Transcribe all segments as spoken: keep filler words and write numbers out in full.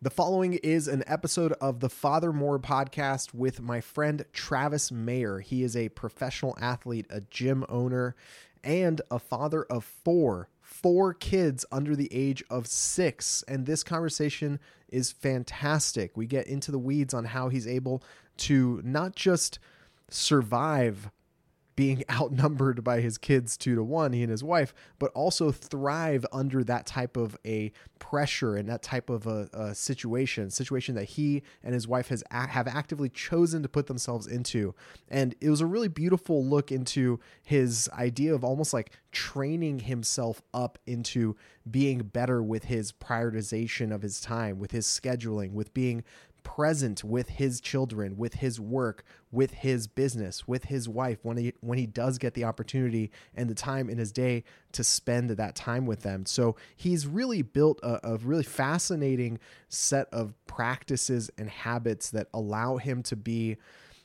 The following is an episode of the Father More podcast with my friend Travis Mayer. He is a professional athlete, a gym owner, and a father of four, four kids under the age of six. And this conversation is fantastic. We get into the weeds on how he's able to not just survive being outnumbered by his kids two to one, he and his wife, but also thrive under that type of a pressure and that type of a, a situation, situation that he and his wife has have actively chosen to put themselves into. And it was a really beautiful look into his idea of almost like training himself up into being better with his prioritization of his time, with his scheduling, with being present with his children, with his work, with his business, with his wife when he when he does get the opportunity and the time in his day to spend that time with them. So he's really built a, a really fascinating set of practices and habits that allow him to be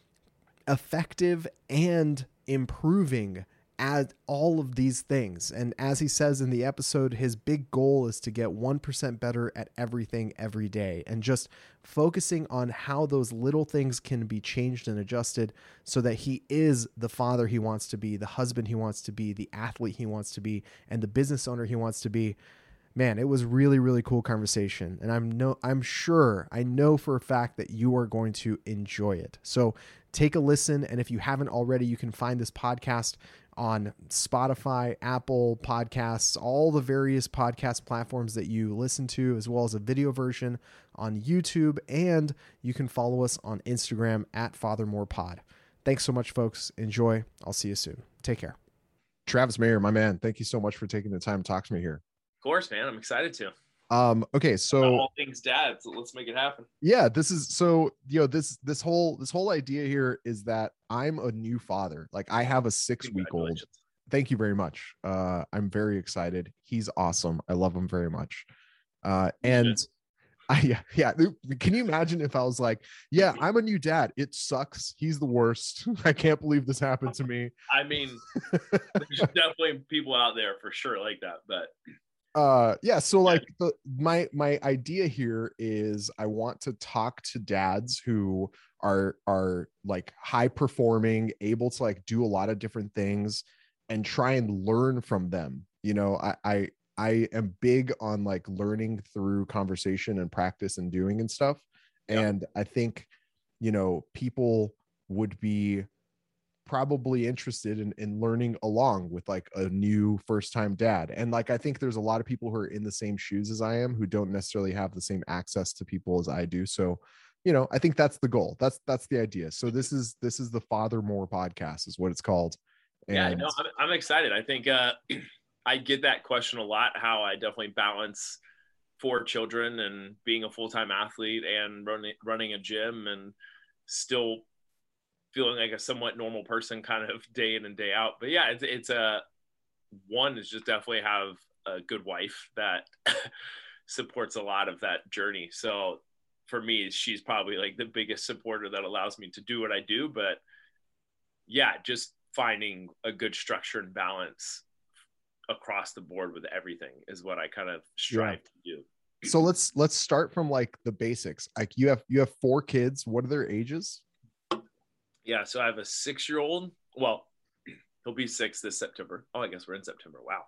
effective and improving at all of these things. And as he says in the episode, his big goal is to get one percent better at everything every day, and just focusing on how those little things can be changed and adjusted so that he is the father he wants to be, the husband he wants to be, the athlete he wants to be, and the business owner he wants to be. Man, it was really, really cool conversation. And I'm no, I'm sure, I know for a fact that you are going to enjoy it. So take a listen. And if you haven't already, you can find this podcast on Spotify, Apple Podcasts, all the various podcast platforms that you listen to, as well as a video version on YouTube. And you can follow us on Instagram at FatherMorePod. Thanks so much, folks. Enjoy. I'll see you soon. Take care. Travis Mayer, my man, thank you so much for taking the time to talk to me here. Of course, man. I'm excited to. Um, okay, so all things dad, so let's make it happen. Yeah, this is so, you know, this this whole this whole idea here is that I'm a new father. Like, I have a six week old. Thank you very much. Uh, I'm very excited. He's awesome. I love him very much. Uh, and I, yeah, yeah. Can you imagine if I was like, yeah, I'm a new dad. It sucks. He's the worst. I can't believe this happened to me. I mean, there's definitely people out there for sure like that, but uh yeah so like the, my my idea here is I want to talk to dads who are are like high performing, able to like do a lot of different things and try and learn from them. You know, I I, I am big on like learning through conversation and practice and doing and stuff. Yeah. And I think, you know, people would be probably interested in, in learning along with like a new first-time dad. And like, I think there's a lot of people who are in the same shoes as I am, who don't necessarily have the same access to people as I do. So, you know, I think that's the goal. That's, that's the idea. So this is, this is the Father More podcast is what it's called. And yeah, no, I'm, I'm excited. I think uh, I get that question a lot, how I definitely balance four children and being a full-time athlete and running, running a gym and still feeling like a somewhat normal person kind of day in and day out. But yeah, it's, it's a, one is just definitely have a good wife that supports a lot of that journey. So for me, she's probably like the biggest supporter that allows me to do what I do. But yeah, just finding a good structure and balance across the board with everything is what I kind of strive yeah. to do. So let's, let's start from like the basics. Like you have, you have four kids. What are their ages? Yeah, so I have a six-year-old. Well, he'll be six this September. Oh, I guess we're in September. Wow.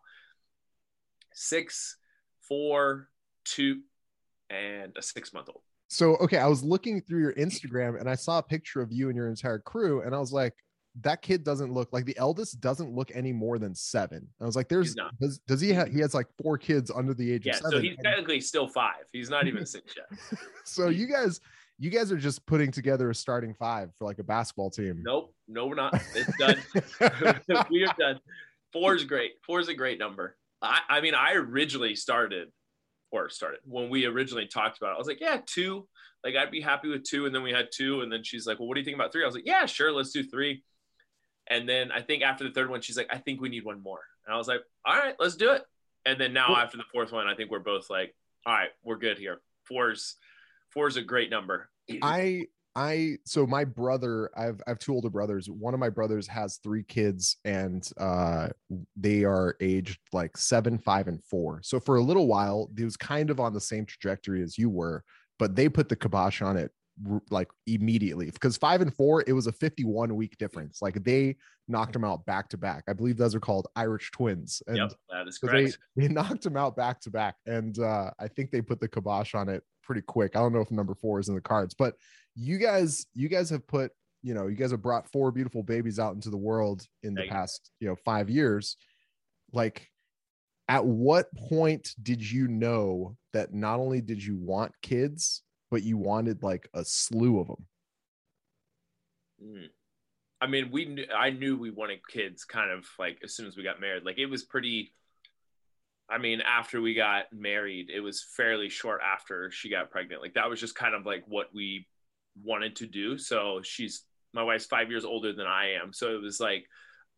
Six, four, two, and a six-month-old. So, okay, I was looking through your Instagram, and I saw a picture of you and your entire crew, and I was like, that kid doesn't look like the eldest doesn't look any more than seven. I was like, there's does, does he have he has like four kids under the age yeah, of seven. So he's and, technically still five. He's not even six yet. So you guys you guys are just putting together a starting five for like a basketball team. Nope, no, we're not. It's done. We are done. Four is great. Four is a great number. I, I mean, I originally started or started when we originally talked about it. I was like, yeah, two. Like, I'd be happy with two. And then we had two. And then she's like, well, what do you think about three? I was like, yeah, sure. Let's do three. And then I think after the third one, she's like, I think we need one more. And I was like, all right, let's do it. And then now cool. After the fourth one, I think we're both like, all right, we're good here. Four's four's a great number. I, I, so my brother, I've, I have two older brothers. One of my brothers has three kids and uh, they are aged like seven, five, and four. So for a little while, it was kind of on the same trajectory as you were. but they put the kibosh on it like immediately, because five and four, it was a fifty-one week difference. Like they knocked them out back to back. I believe those are called Irish twins. And yep, that is so correct. They, they knocked them out back to back. And uh, I think they put the kibosh on it pretty quick. I don't know if number four is in the cards, but you guys, you guys have put, you know, you guys have brought four beautiful babies out into the world in the past, you know, five years. Like, at what point did you know that not only did you want kids, but you wanted like a slew of them? Mm. I mean, we knew, I knew we wanted kids kind of like as soon as we got married. Like it was pretty, I mean, after we got married, it was fairly short after she got pregnant. Like that was just kind of like what we wanted to do. So she's, my wife's five years older than I am. So it was like,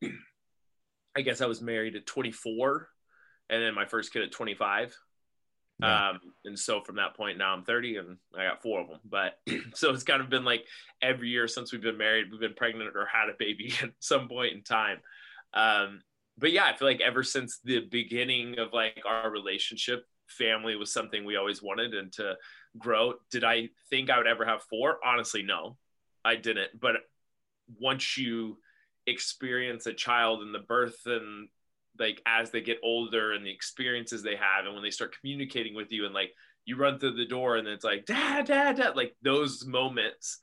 I guess I was married at twenty-four and then my first kid at twenty-five. Yeah. Um, and so from that point now I'm thirty and I got four of them, but so it's kind of been like every year since we've been married, we've been pregnant or had a baby at some point in time. Um, but yeah, I feel like ever since the beginning of like our relationship, family was something we always wanted and to grow. Did I think I would ever have four? Honestly, no, I didn't. But once you experience a child and the birth and like as they get older and the experiences they have and when they start communicating with you and like you run through the door and it's like dad dad dad, like those moments,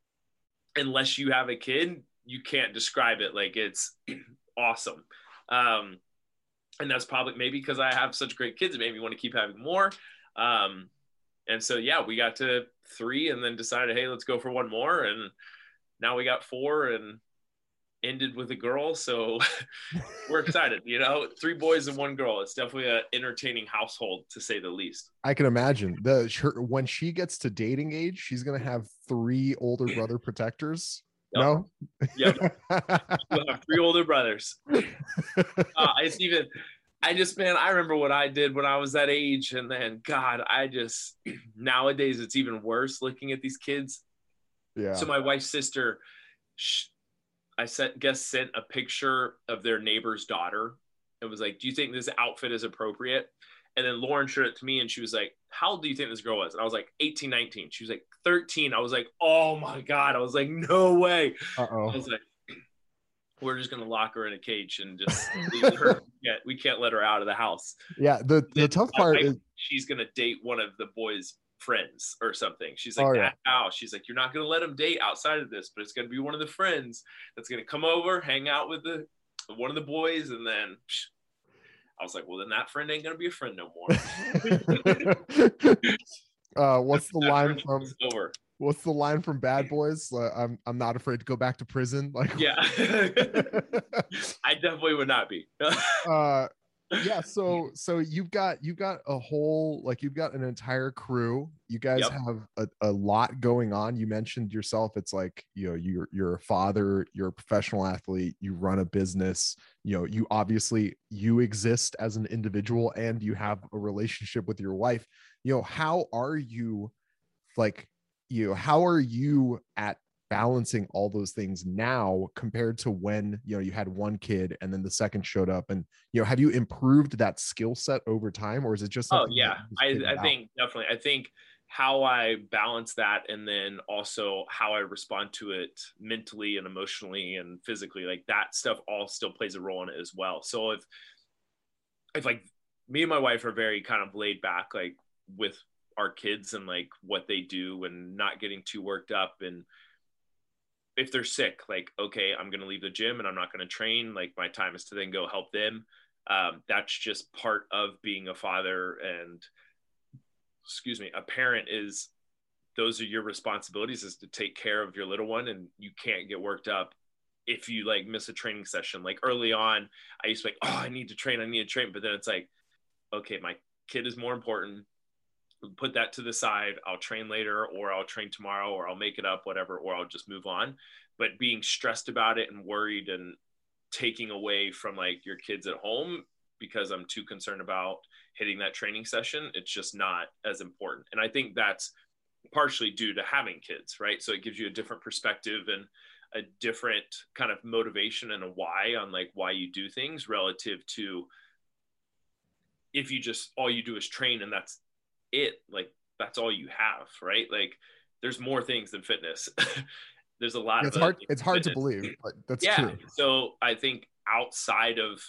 unless you have a kid, you can't describe it. Like it's awesome. Um and that's probably maybe because I have such great kids, it made me want to keep having more. Um and so yeah, we got to three and then decided, hey, let's go for one more, and now we got four and ended with a girl, so we're excited. You know, three boys and one girl. It's definitely an entertaining household, to say the least. I can imagine the her, when she gets to dating age, she's gonna have three older brother protectors. Yep. No, yep, you'll have three older brothers. Uh, it's even. I just, man, I remember what I did when I was that age, and then God, I just nowadays it's even worse looking at these kids. Yeah. So my wife's sister. She, I sent, guess sent a picture of their neighbor's daughter. It was like, do you think this outfit is appropriate? And then Lauren showed it to me and she was like, how old do you think this girl was? And I was like, eighteen, nineteen. She was like, thirteen. I was like, oh my God. I was like, no way. Uh-oh. I was like, we're just going to lock her in a cage and just leave her. Yeah, we can't let her out of the house. Yeah. The, the tough part I, is she's going to date one of the boys' friends or something. She's like, oh, that yeah. how she's like, you're not going to let him date outside of this, but it's going to be one of the friends that's going to come over, hang out with the one of the boys, and then psh, I was like, well, then that friend ain't going to be a friend no more. uh what's the that line from over. What's the line from Bad Boys? Uh, I'm I'm not afraid to go back to prison. Like, yeah. I definitely would not be. uh yeah, so so you've got you've got a whole, like, you've got an entire crew. You guys yep. have a, a lot going on. You mentioned yourself, it's like, you know, you're you're a father, you're a professional athlete, you run a business, you know, you obviously you exist as an individual and you have a relationship with your wife. You know, how are you, like, you know, how are you at balancing all those things now compared to when, you know, you had one kid and then the second showed up? And, you know, have you improved that skill set over time, or is it just something? Oh yeah, I, I think definitely. I think how I balance that, and then also how I respond to it mentally and emotionally and physically, like that stuff all still plays a role in it as well. So if, if like me and my wife are very kind of laid back, like with our kids and like what they do and not getting too worked up, and if they're sick, like, okay, I'm going to leave the gym and I'm not going to train. Like my time is to then go help them. Um, that's just part of being a father and, excuse me, a parent. Is those are your responsibilities, is to take care of your little one, and you can't get worked up if you like miss a training session. Like early on, I used to be like, oh, I need to train, I need to train. But then it's like, okay, my kid is more important. Put that to the side. I'll train later, or I'll train tomorrow, or I'll make it up, whatever, or I'll just move on. But being stressed about it and worried and taking away from like your kids at home because I'm too concerned about hitting that training session, it's just not as important. And I think that's partially due to having kids, right? So it gives you a different perspective and a different kind of motivation and a why on like why you do things, relative to if you just, all you do is train and that's it. Like that's all you have, right? Like there's more things than fitness. There's a lot It's of hard. uh, It's hard to fitness. believe, but that's Yeah. true. So I think outside of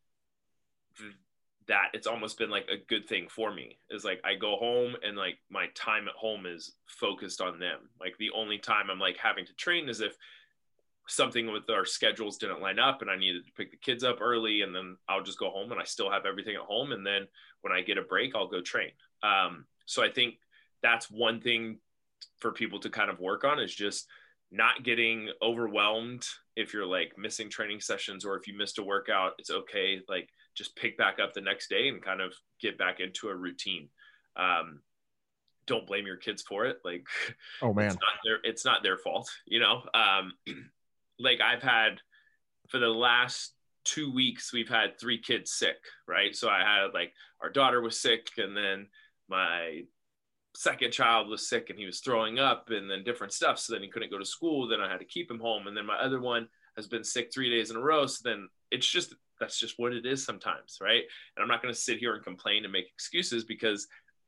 that, it's almost been like a good thing for me is like I go home and like my time at home is focused on them. Like the only time I'm like having to train is if something with our schedules didn't line up and I needed to pick the kids up early, and then I'll just go home and I still have everything at home. And then when I get a break, I'll go train. Um, so I think that's one thing for people to kind of work on is just not getting overwhelmed if you're like missing training sessions, or if you missed a workout, it's okay. Like just pick back up the next day and kind of get back into a routine. Um, don't blame your kids for it. Like, oh man, it's not their, it's not their fault, you know? Um, like I've had for the last two weeks, we've had three kids sick, right? So I had like our daughter was sick, and then my second child was sick and he was throwing up, and then different stuff. So then he couldn't go to school. Then I had to keep him home. And then my other one has been sick three days in a row. So then it's just, that's just what it is sometimes. Right. And I'm not going to sit here and complain and make excuses, because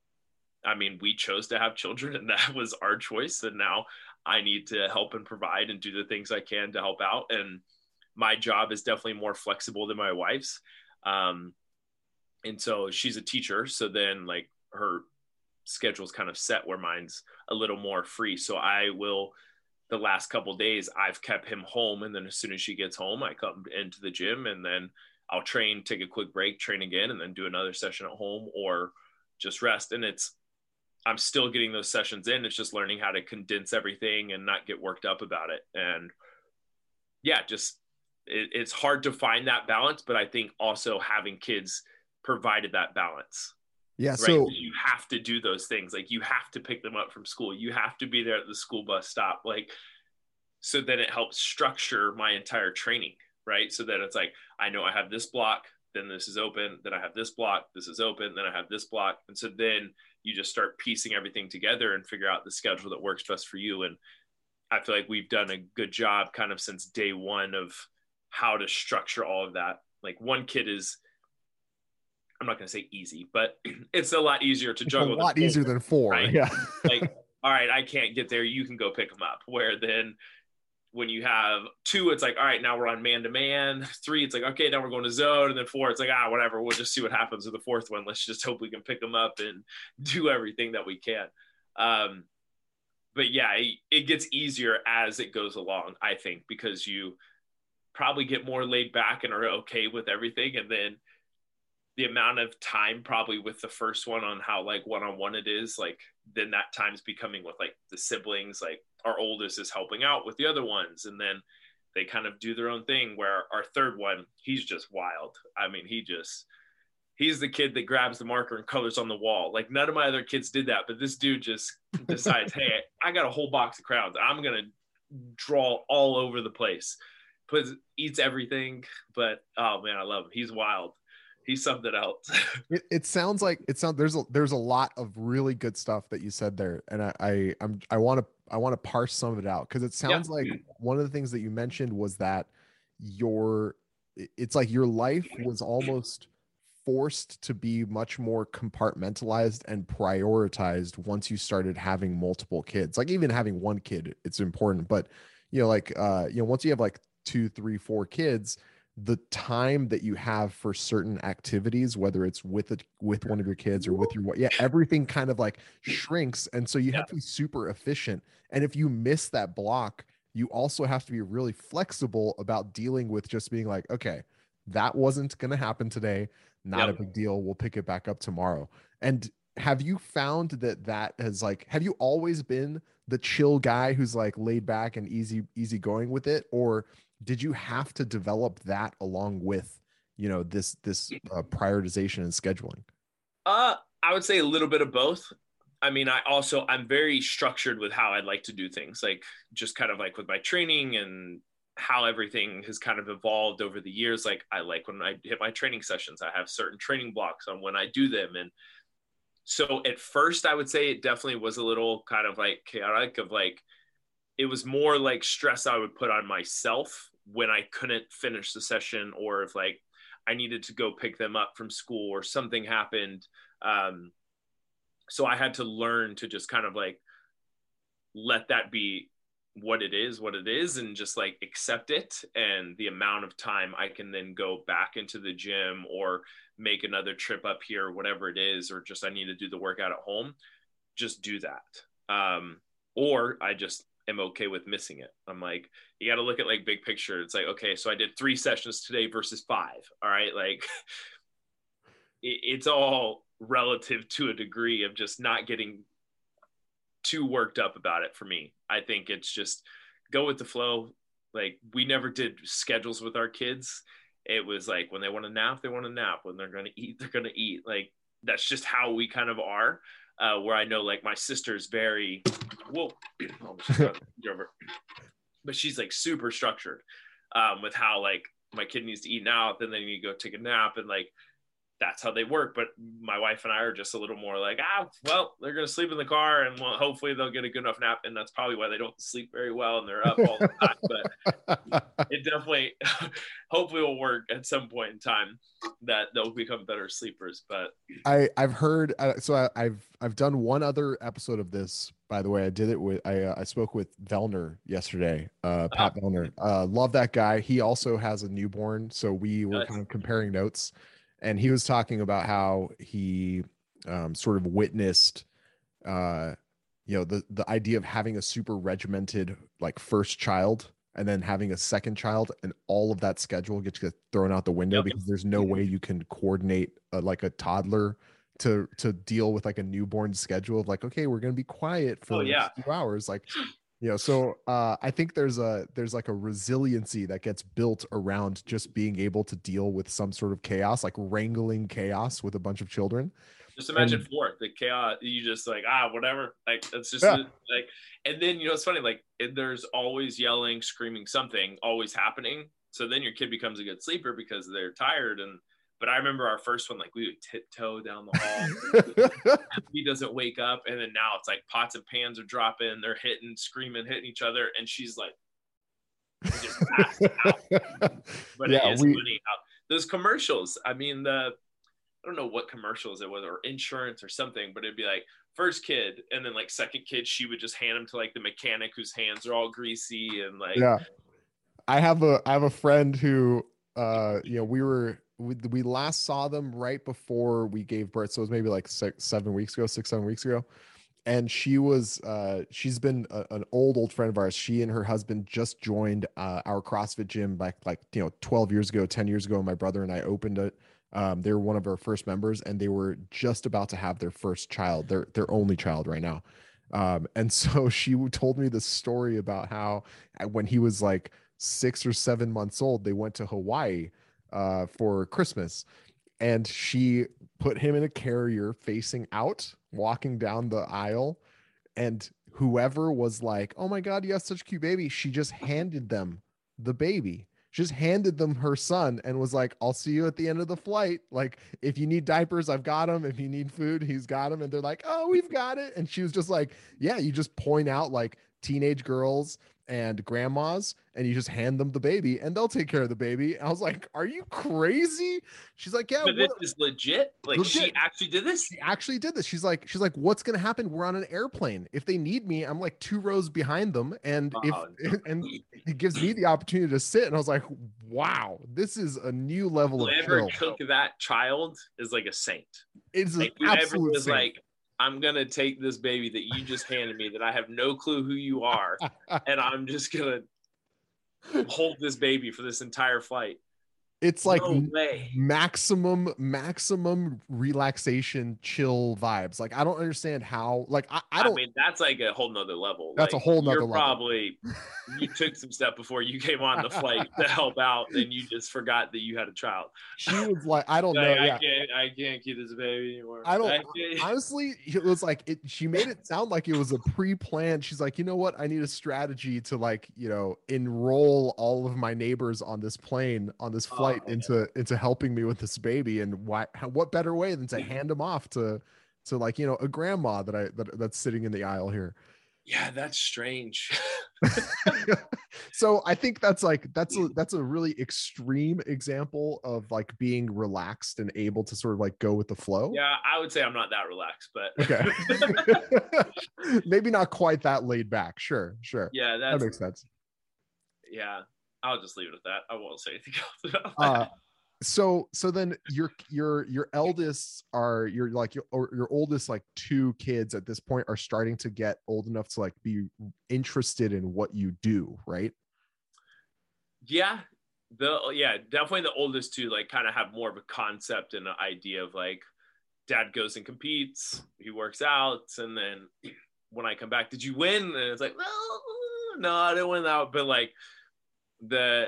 I mean, we chose to have children and that was our choice. And now I need to help and provide and do the things I can to help out. And my job is definitely more flexible than my wife's. Um, and so she's a teacher. So then like her schedule's kind of set where mine's a little more free. So I will, the last couple of days, I've kept him home. And then as soon as she gets home, I come into the gym and then I'll train, take a quick break, train again, and then do another session at home or just rest. And it's, I'm still getting those sessions in. It's just learning how to condense everything and not get worked up about it. And yeah, just, it, it's hard to find that balance, but I think also having kids provided that balance. Yeah. Right? So You have to do those things. Like you have to pick them up from school. You have to be there at the school bus stop. Like, so then it helps structure my entire training, right? So that it's like, I know I have this block, then this is open, then I have this block, this is open, then I have this block. And so then you just start piecing everything together and figure out the schedule that works best for you. And I feel like we've done a good job kind of since day one of how to structure all of that. Like one kid is, I'm not going to say easy, but it's a lot easier to it's juggle. a lot than easier four, than four. right? Yeah. Like, all right, I can't get there. You can go pick them up. Where then when you have two, it's like, all right, now we're on man to man. Three, it's like, okay, now we're going to zone. And then four, it's like, ah, whatever. We'll just see what happens with the fourth one. Let's just hope we can pick them up and do everything that we can. Um, but yeah, it, it gets easier as it goes along, I think, because you probably get more laid back and are okay with everything. And then the amount of time probably with the first one on how like one-on-one it is, like then that time's becoming with like the siblings, like our oldest is helping out with the other ones. And then they kind of do their own thing, where our third one, he's just wild. I mean, he just, he's the kid that grabs the marker and colors on the wall. Like none of my other kids did that, but this dude just decides, hey, I got a whole box of crowns. I'm going to draw all over the place. Puts, eats everything. But oh man, I love him. He's wild. He's something else. it, it sounds like it sounds there's a there's a lot of really good stuff that you said there, and I, I I'm I want to I want to parse some of it out, because it sounds yeah. like one of the things that you mentioned was that your it's like your life was almost forced to be much more compartmentalized and prioritized once you started having multiple kids. Like even having one kid, it's important, but you know, like uh, you know, once you have like two, three, four kids, the time that you have for certain activities, whether it's with a, with one of your kids or with your, yeah, everything kind of like shrinks. And so you yeah. have to be super efficient. And if you miss that block, you also have to be really flexible about dealing with just being like, okay, that wasn't going to happen today. Not yep. a big deal. We'll pick it back up tomorrow. And have you found that that has like, have you always been the chill guy who's like laid back and easy, easy going with it? Or did you have to develop that along with, you know, this, this uh, prioritization and scheduling? Uh, I would say a little bit of both. I mean, I also, I'm very structured with how I'd like to do things, like just kind of like with my training and how everything has kind of evolved over the years. Like I like when I hit my training sessions, I have certain training blocks on when I do them. And so at first I would say it definitely was a little kind of like chaotic of like, it was more like stress I would put on myself when I couldn't finish the session, or if like I needed to go pick them up from school or something happened. Um, So I had to learn to just kind of like let that be what it is, what it is, and just like accept it. And the amount of time I can then go back into the gym or make another trip up here, whatever it is, or just I need to do the workout at home, just do that. Um, or I just am okay with missing it. I'm like, you got to look at like big picture. It's like, okay, so I did three sessions today versus five. All right. Like it, it's all relative to a degree of just not getting too worked up about it for me. I think it's just go with the flow. Like we never did schedules with our kids. It was like when they want to nap, they want to nap. When they're going to eat, they're going to eat. Like that's just how we kind of are. Uh, where I know like my sister's very, whoa, oh, she's over. But she's like super structured um, with how like my kid needs to eat now, then they need to go take a nap, and like that's how they work. But my wife and I are just a little more like, ah, well, they're going to sleep in the car and well, hopefully they'll get a good enough nap. And that's probably why they don't sleep very well and they're up all the time. But it definitely, hopefully will work at some point in time that they'll become better sleepers. But I I've heard, uh, so I, I've, I've done one other episode of this, by the way. I did it with, I, uh, I spoke with Vellner yesterday, uh, Pat oh. Vellner. Uh, love that guy. He also has a newborn. So we were nice. kind of comparing notes. And he was talking about how he um, sort of witnessed, uh, you know, the, the idea of having a super regimented like first child and then having a second child, and all of that schedule gets thrown out the window yep. because there's no way you can coordinate a, like a toddler to to deal with like a newborn schedule of like, okay, we're gonna be quiet for oh, yeah. a few hours, like. You know, so uh, I think there's a there's like a resiliency that gets built around just being able to deal with some sort of chaos, like wrangling chaos with a bunch of children. Just imagine and, for it, the chaos. You just like ah whatever, like it's just yeah. like, and then you know it's funny, like there's always yelling, screaming, something always happening. So then your kid becomes a good sleeper because they're tired. And but I remember our first one, like we would tiptoe down the hall. He doesn't wake up, and then now it's like pots and pans are dropping, they're hitting, screaming, hitting each other, and she's like, just passed out. But yeah, it is we... funny how those commercials. I mean, the I don't know what commercials it was, or insurance or something, but it'd be like first kid, and then like second kid, she would just hand him to like the mechanic whose hands are all greasy and like. Yeah, I have a I have a friend who, uh, you know, we were. We, we last saw them right before we gave birth. So it was maybe like six, seven weeks ago, six, seven weeks ago. And she was, uh, she's been a, an old, old friend of ours. She and her husband just joined uh, our CrossFit gym back like, you know, twelve years ago, ten years ago. My brother and I opened it. Um, they were one of our first members, and they were just about to have their first child, their, their only child right now. Um, and so she told me the story about how when he was like six or seven months old, they went to Hawaii uh for Christmas, and she put him in a carrier facing out, walking down the aisle, and whoever was like, oh my god, you have such a cute baby, she just handed them the baby, just handed them her son, and was like, I'll see you at the end of the flight, like if you need diapers, I've got them, if you need food, he's got them. And they're like, oh, we've got it. And she was just like, yeah, you just point out like teenage girls and grandmas, and you just hand them the baby and they'll take care of the baby. And I was like, are you crazy? She's like, yeah, but this is legit. Like legit. She actually did this. She actually did this. She's like, she's like, what's gonna happen? We're on an airplane. If they need me, I'm like two rows behind them, and oh, if no. and it gives me the opportunity to sit. And I was like, wow, this is a new level Whoever of chill. took that child is like a saint. It's like, an absolute was saint. Like, I'm going to take this baby that you just handed me that I have no clue who you are, and I'm just going to hold this baby for this entire flight. It's like no way. maximum, maximum relaxation, chill vibes. Like, I don't understand how, like, I, I don't. I mean, that's like a whole nother level. That's like, a whole nother you're level. Probably, you took some stuff before you came on the flight to help out, and you just forgot that you had a child. She was like, I don't like, know. I yeah. can't, I can't keep this baby anymore. I don't, I honestly, it was like, it, she made it sound like it was a pre-planned. She's like, you know what? I need a strategy to like, you know, enroll all of my neighbors on this plane, on this flight oh, into, yeah. into helping me with this baby. And why, what better way than to hand him off to, to like, you know, a grandma that I, that, that's sitting in the aisle here. Yeah, that's strange. So I think that's like that's a that's a really extreme example of like being relaxed and able to sort of like go with the flow. Yeah, I would say I'm not that relaxed, but okay. Maybe not quite that laid back. Sure, sure. Yeah, that's, that makes sense. Yeah, I'll just leave it at that. I won't say anything else about that. Uh, so so then your your your eldest are your like your or your oldest like two kids at this point are starting to get old enough to like be interested in what you do, right? Yeah, the yeah definitely the oldest two like kind of have more of a concept and an idea of like dad goes and competes, he works out, and then when I come back, did you win? And it's like, well, no, I didn't win that, but like the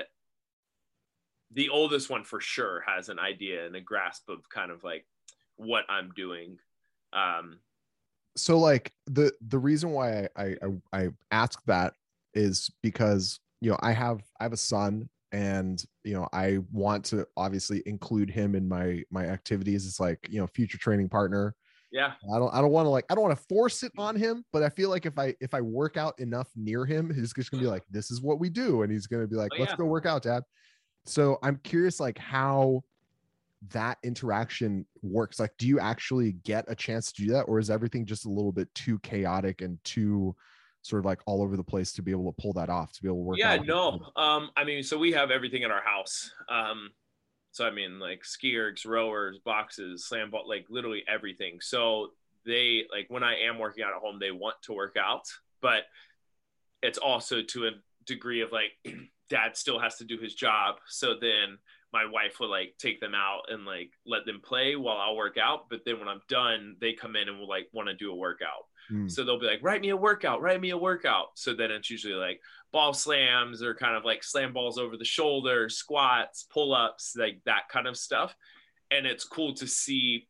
the oldest one for sure has an idea and a grasp of kind of like what I'm doing. Um, so like the the reason why I I I ask that is because you know I have I have a son, and you know I want to obviously include him in my my activities. It's like, you know, future training partner. Yeah. I don't I don't want to like I don't want to force it on him, but I feel like if I if I work out enough near him, he's just gonna be like, this is what we do, and he's gonna be like, Oh, let's yeah. go work out, dad. So I'm curious like how that interaction works. Like, do you actually get a chance to do that, or is everything just a little bit too chaotic and too sort of like all over the place to be able to pull that off, to be able to work Yeah, out? no. Um, I mean, so we have everything in our house. Um, so I mean, like ski ergs, rowers, boxes, slam ball, like literally everything. So they like when I am working out at home, they want to work out, but it's also to a degree of like dad still has to do his job. So then my wife will like take them out and like let them play while I'll work out. But then when I'm done, they come in and will like want to do a workout. Mm. So they'll be like, write me a workout, write me a workout. So then it's usually like ball slams or kind of like slam balls over the shoulder, squats, pull-ups, like that kind of stuff. And it's cool to see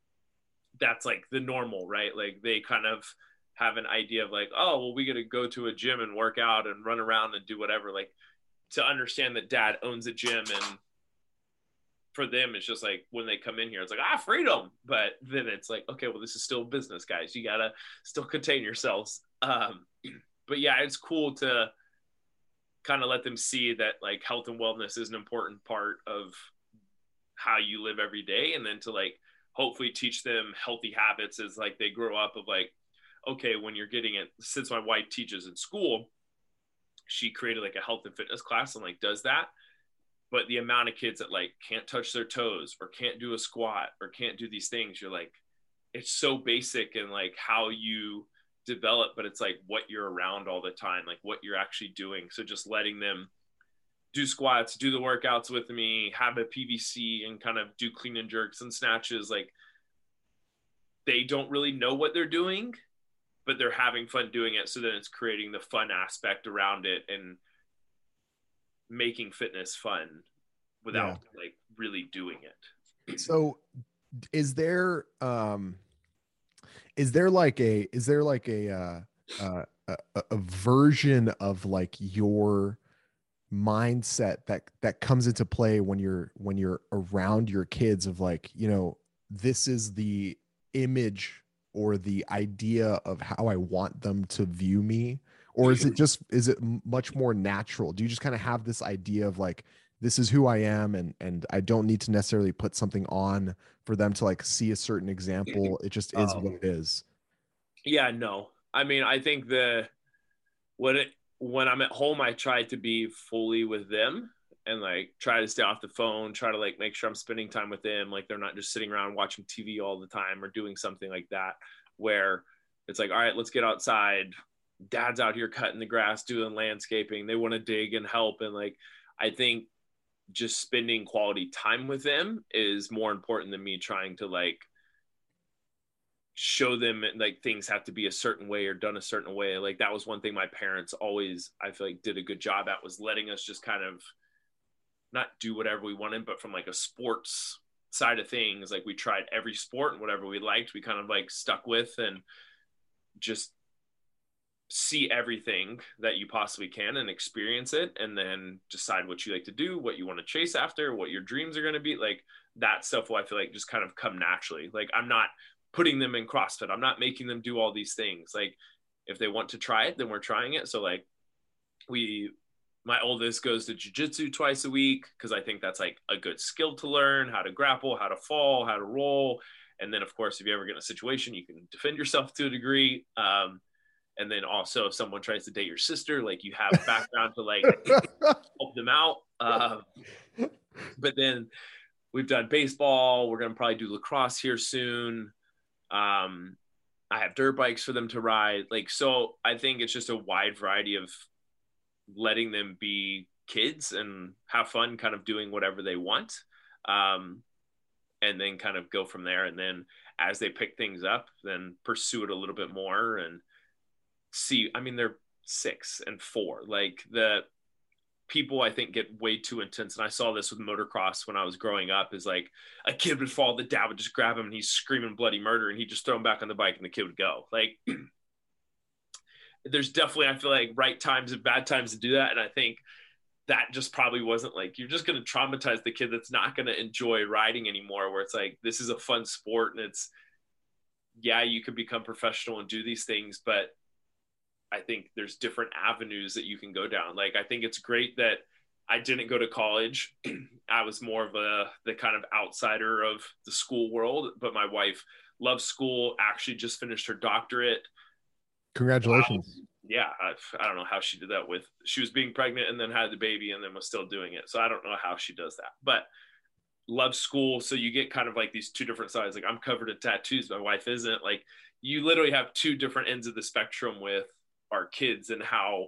that's like the normal, right? Like they kind of have an idea of like, oh, well, we got to go to a gym and work out and run around and do whatever. Like to understand that dad owns a gym, and for them, it's just like when they come in here, it's like, ah, freedom. But then it's like, okay, well, this is still business, guys. You got to still contain yourselves. Um, but yeah, it's cool to kind of let them see that like health and wellness is an important part of how you live every day. And then to like, hopefully teach them healthy habits as like they grow up of like, okay, when you're getting it, since my wife teaches in school, she created like a health and fitness class and like does that. But the amount of kids that like can't touch their toes or can't do a squat or can't do these things, you're like, it's so basic and like how you develop, but it's like what you're around all the time, like what you're actually doing. So just letting them do squats, do the workouts with me, have a P V C and kind of do clean and jerks and snatches. Like they don't really know what they're doing, but they're having fun doing it. So then it's creating the fun aspect around it and making fitness fun without yeah. like really doing it. So is there, um, is there like a, is there like a, uh, uh, a, a version of like your mindset that, that comes into play when you're, when you're around your kids of like, you know, this is the image or the idea of how I want them to view me? Or is it just, is it much more natural? Do you just kind of have this idea of like, this is who I am, and and I don't need to necessarily put something on for them to like see a certain example. It just is um, what it is. Yeah, no. I mean, I think the when it when I'm at home, I try to be fully with them and like try to stay off the phone, try to like make sure I'm spending time with them. Like they're not just sitting around watching T V all the time or doing something like that, where it's like, all right, let's get outside. Dad's out here cutting the grass, doing landscaping. They want to dig and help. And like, I think just spending quality time with them is more important than me trying to like show them like things have to be a certain way or done a certain way. Like that was one thing my parents always, I feel like, did a good job at, was letting us just kind of not do whatever we wanted, but from like a sports side of things, like we tried every sport and whatever we liked, we kind of like stuck with and just see everything that you possibly can and experience it, and then decide what you like to do, what you want to chase after, what your dreams are going to be. Like that stuff will, I feel like, just kind of come naturally. Like I'm not putting them in CrossFit. I'm not making them do all these things. Like if they want to try it, then we're trying it. So like we, my oldest goes to jujitsu twice a week because I think that's like a good skill to learn, how to grapple, how to fall, how to roll. And then, of course, if you ever get in a situation, you can defend yourself to a degree. Um, and then also, if someone tries to date your sister, like you have a background to like help them out. Uh, but then we've done baseball. We're going to probably do lacrosse here soon. Um, I have dirt bikes for them to ride. Like, so I think it's just a wide variety of letting them be kids and have fun kind of doing whatever they want. Um, and then kind of go from there. And then as they pick things up, then pursue it a little bit more and see, I mean, they're six and four, like the people I think get way too intense. And I saw this with motocross when I was growing up, is like a kid would fall, the dad would just grab him and he's screaming bloody murder and he'd just throw him back on the bike and the kid would go. Like there's definitely, I feel like, right times and bad times to do that. And I think that just probably wasn't like, you're just going to traumatize the kid that's not going to enjoy riding anymore, where it's like, this is a fun sport and it's, yeah, you could become professional and do these things, but I think there's different avenues that you can go down. Like, I think it's great that I didn't go to college. I was more of a, the kind of outsider of the school world, but my wife loves school, actually just finished her doctorate. Congratulations. Um, yeah. I, I don't know how she did that with, she was being pregnant and then had the baby and then was still doing it. So I don't know how she does that, but loves school. So you get kind of like these two different sides. Like, I'm covered in tattoos, my wife isn't. Like, you literally have two different ends of the spectrum with our kids and how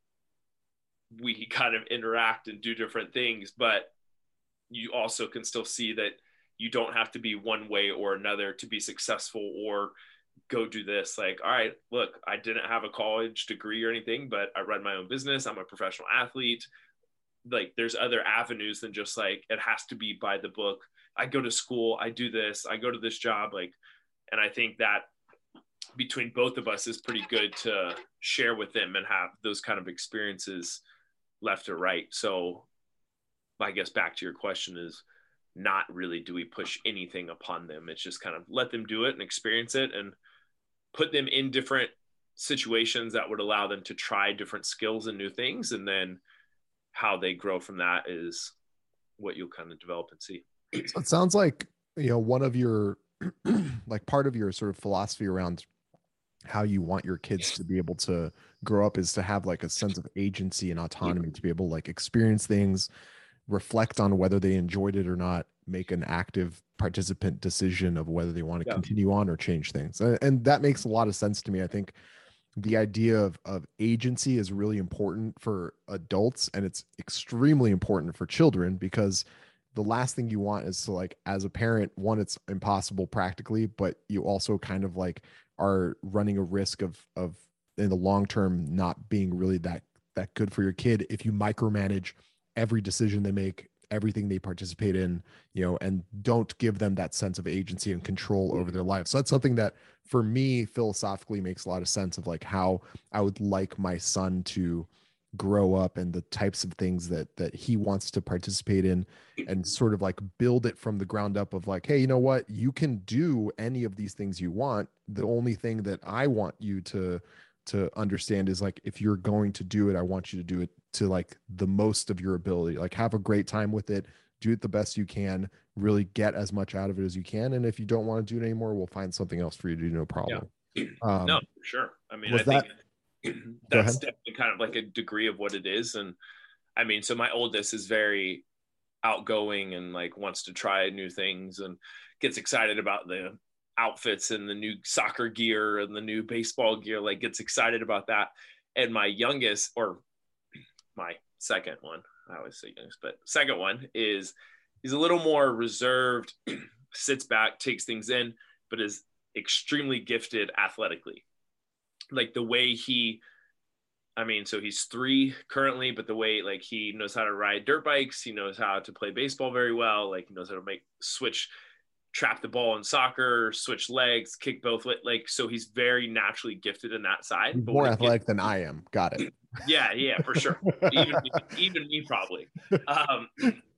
we kind of interact and do different things, but you also can still see that you don't have to be one way or another to be successful or go do this. Like, all right, look, I didn't have a college degree or anything, but I run my own business. I'm a professional athlete. Like, there's other avenues than just like, it has to be by the book. I go to school, I do this, I go to this job. Like, and I think that between both of us is pretty good to share with them and have those kind of experiences left or right. So I guess back to your question is not really, do we push anything upon them? It's just kind of let them do it and experience it and put them in different situations that would allow them to try different skills and new things. And then how they grow from that is what you'll kind of develop and see. So it sounds like, you know, one of your, like part of your sort of philosophy around how you want your kids to be able to grow up is to have like a sense of agency and autonomy, to be able to like experience things, reflect on whether they enjoyed it or not, make an active participant decision of whether they want to yeah. continue on or change things. And, and that makes a lot of sense to me. I think the idea of, of agency is really important for adults, and it's extremely important for children, because the last thing you want is to, like, as a parent, one, it's impossible practically, but you also kind of like are running a risk of, of in the long term, not being really that, that good for your kid if you micromanage every decision they make, everything they participate in, you know, and don't give them that sense of agency and control over their life. So that's something that for me philosophically makes a lot of sense of like how I would like my son to grow up and the types of things that that he wants to participate in, and sort of like build it from the ground up of like, hey, you know what, you can do any of these things you want. The only thing that I want you to to understand is like, if you're going to do it, I want you to do it to like the most of your ability, like have a great time with it, do it the best you can, really get as much out of it as you can. And if you don't want to do it anymore, we'll find something else for you to do, no problem. Yeah. Um, no, for sure. I mean, I that, think that's definitely kind of like a degree of what it is. And I mean, so my oldest is very outgoing and like wants to try new things and gets excited about the outfits and the new soccer gear and the new baseball gear, like gets excited about that. And my youngest, or my second one, I always say youngest, but second one is, he's a little more reserved, sits back, takes things in, but is extremely gifted athletically. Like the way he, I mean, so he's three currently, but the way like he knows how to ride dirt bikes, he knows how to play baseball very well. Like he knows how to make switch, trap the ball in soccer, switch legs, kick both, like, so he's very naturally gifted in that side. He's but more athletic gets, than I am. Got it. Yeah, yeah, for sure. even, even me probably. Um,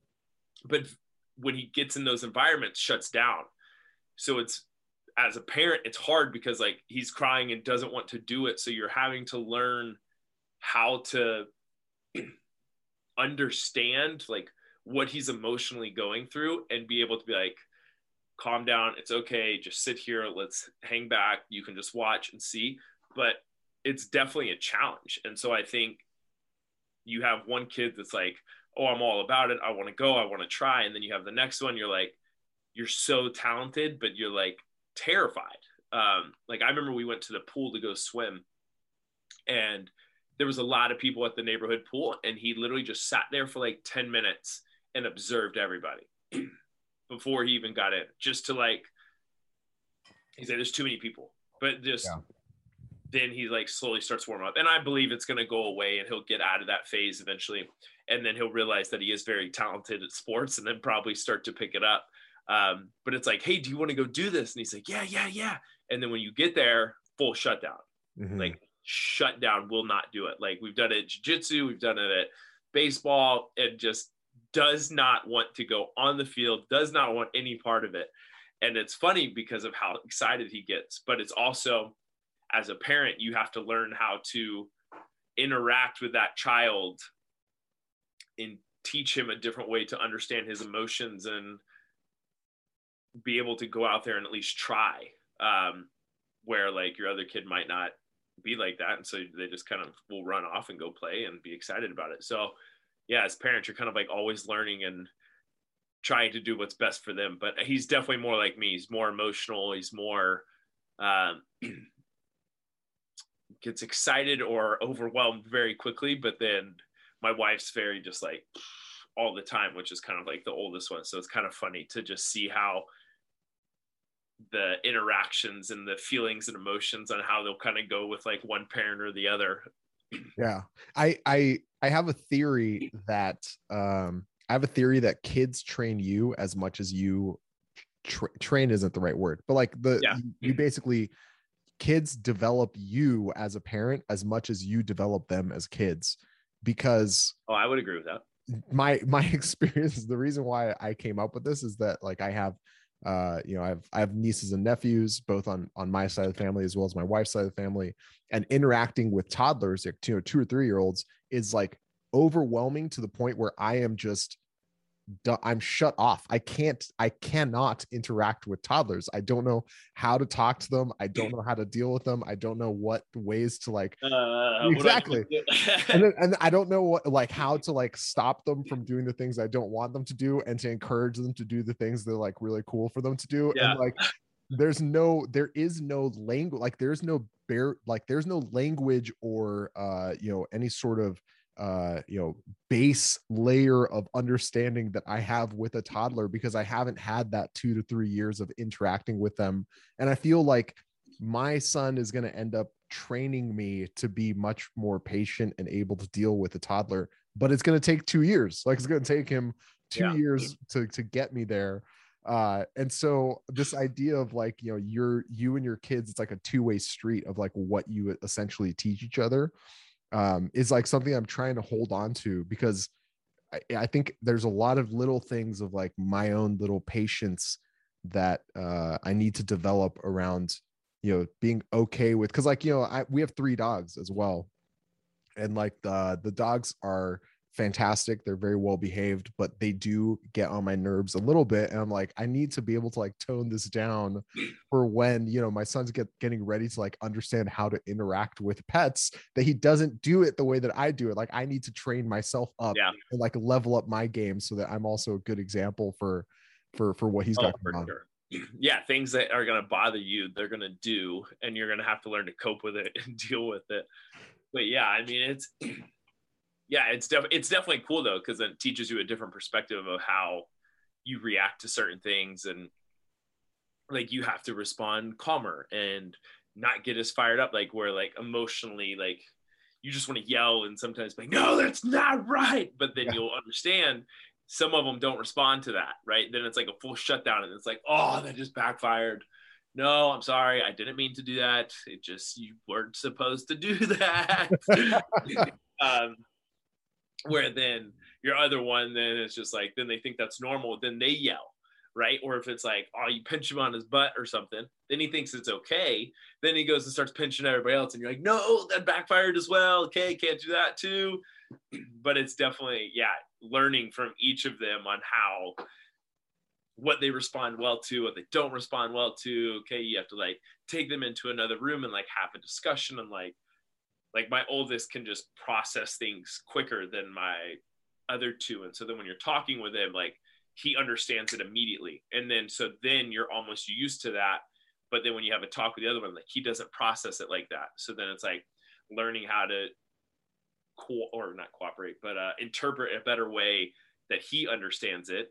but when he gets in those environments, shuts down. So it's, as a parent, it's hard because like he's crying and doesn't want to do it. So you're having to learn how to understand like what he's emotionally going through and be able to be like, calm down, it's okay, just sit here, let's hang back, you can just watch and see. But it's definitely a challenge. And so I think you have one kid that's like, oh, I'm all about it, I want to go, I want to try. And then you have the next one, you're like, you're so talented, but you're like terrified. Um, like I remember we went to the pool to go swim, and there was a lot of people at the neighborhood pool, and he literally just sat there for like ten minutes and observed everybody before he even got in, just to like, he said, there's too many people, but just, yeah. Then he like slowly starts warming up. And I believe it's going to go away and he'll get out of that phase eventually. And then he'll realize that he is very talented at sports and then probably start to pick it up. Um, but it's like, hey, do you want to go do this? And he's like, yeah, yeah, yeah. And then when you get there, full shutdown, mm-hmm. like shutdown, will not do it. Like we've done it at jiu-jitsu, we've done it at baseball, and just does not want to go on the field, does not want any part of it. And it's funny because of how excited he gets, but it's also, as a parent, you have to learn how to interact with that child and teach him a different way to understand his emotions and be able to go out there and at least try, um, where like your other kid might not be like that. And so they just kind of will run off and go play and be excited about it. So yeah, as parents, you're kind of like always learning and trying to do what's best for them. But he's definitely more like me. He's more emotional. He's more, um, gets excited or overwhelmed very quickly. But then my wife's very just like all the time, which is kind of like the oldest one. So it's kind of funny to just see how the interactions and the feelings and emotions on how they'll kind of go with like one parent or the other. Yeah. I, I, I have a theory that, um, I have a theory that kids train you as much as you tra- train isn't the right word, but like the, yeah. you, you basically, kids develop you as a parent as much as you develop them as kids, because oh, I would agree with that. My, my experience, the reason why I came up with this is that like I have, uh, you know, I have, I have nieces and nephews, both on, on my side of the family, as well as my wife's side of the family, and interacting with toddlers, like, you know, two or three year olds is like overwhelming to the point where I am just, I'm shut off. I can't, I cannot interact with toddlers. I don't know how to talk to them. I don't know how to deal with them. I don't know what ways to like, uh, exactly. and then, and I don't know what, like how to like stop them from doing the things I don't want them to do, and to encourage them to do the things that are like really cool for them to do. Yeah. And like, there's no, there is no language, like there's no bear, like there's no language or, uh, you know, any sort of, uh you know base layer of understanding that I have with a toddler, because I haven't had that two to three years of interacting with them. And I feel like my son is going to end up training me to be much more patient and able to deal with a toddler, but it's going to take two years. Like it's going to take him two yeah. years to to get me there. Uh and so this idea of like, you know, you're you and your kids, it's like a two-way street of like what you essentially teach each other, um, is like something I'm trying to hold on to, because I, I think there's a lot of little things of like my own little patience that uh, I need to develop around, you know, being okay with, cause like, you know, I, we have three dogs as well. And like the, the dogs are fantastic. They're very well behaved, but they do get on my nerves a little bit. And I'm like, I need to be able to like tone this down for when, you know, my son's get getting ready to like understand how to interact with pets, that he doesn't do it the way that I do it. Like I need to train myself up yeah. and like level up my game so that I'm also a good example for, for, for what he's oh, got going on. Sure. Yeah. Things that are going to bother you, they're going to do, and you're going to have to learn to cope with it and deal with it. But yeah, I mean, it's, yeah, it's definitely it's definitely cool though, because it teaches you a different perspective of how you react to certain things, and like you have to respond calmer and not get as fired up, like where like emotionally like you just want to yell and sometimes be like, no, that's not right, but then yeah. you'll understand some of them don't respond to that, right? Then it's like a full shutdown, and it's like, oh, that just backfired. No, I'm sorry, I didn't mean to do that. It just, you weren't supposed to do that. um, where then your other one, then it's just like, then they think that's normal, then they yell. right? Or if it's like, oh, you pinch him on his butt or something, then he thinks it's okay. Then he goes and starts pinching everybody else, and you're like, no, that backfired as well. Okay, can't do that too. But it's definitely, yeah, learning from each of them on how, what they respond well to, what they don't respond well to. Okay, you have to like take them into another room and like have a discussion, and like, like my oldest can just process things quicker than my other two. And so then when you're talking with him, like he understands it immediately. And then, so then you're almost used to that. But then when you have a talk with the other one, like he doesn't process it like that. So then it's like learning how to co- or not cooperate, but uh, interpret a better way that he understands it.